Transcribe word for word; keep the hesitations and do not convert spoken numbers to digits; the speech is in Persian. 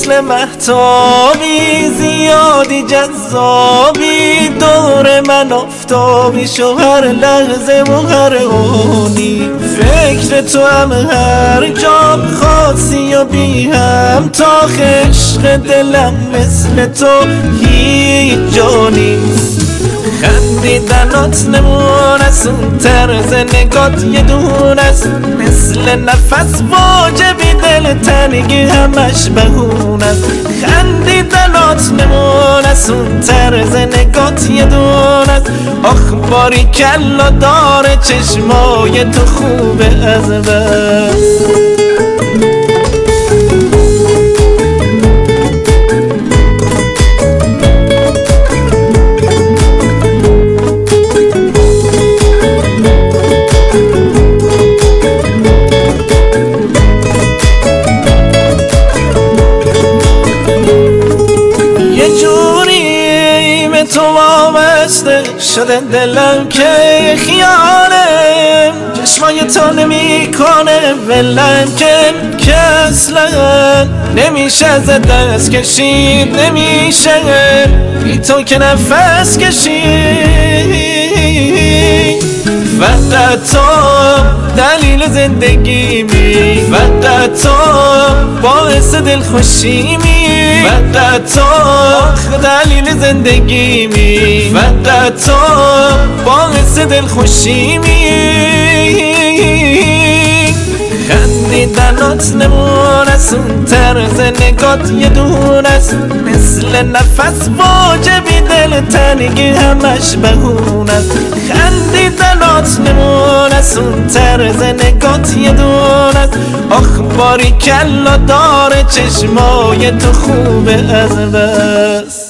مثل مهتابی زیادی جذابی، دور من آفتابی شو هر لحظه و هر آنی. فکر تو هم هر جا خاصی و بی هم تا عشق دلم مثل تو هیچ جا نیست. خندیدنات نمونست، اون طرز نگات یه دونست، مثل نفس واجبی دل تنگی همش بهونست. خندیدنات نمونست، اون طرز نگات یه دونست، آخ باری کلا داره چشمای تو خوبه از بس. تو وابسته شده دلم که خیاله، چشمای تو نمی کنه ولم که که اصلا نمیشه از دست کشید، نمیشه بی تو که نفس کشید. فقط تو دلیل زندگیمی، فقط تو باعث دلخوشیمی، فقط تو دلیل زندگیمی، فقط تو باعث دلخوشیمی. خندیدنات نمونست، اون طرز نگات یه دونست، مثل نفس واجبی دل تنگی همش بهونست. خندیدنات نمونست، اون طرز نگات یه دونست، آخ باری کلا داره چشمای تو خوبه از بس.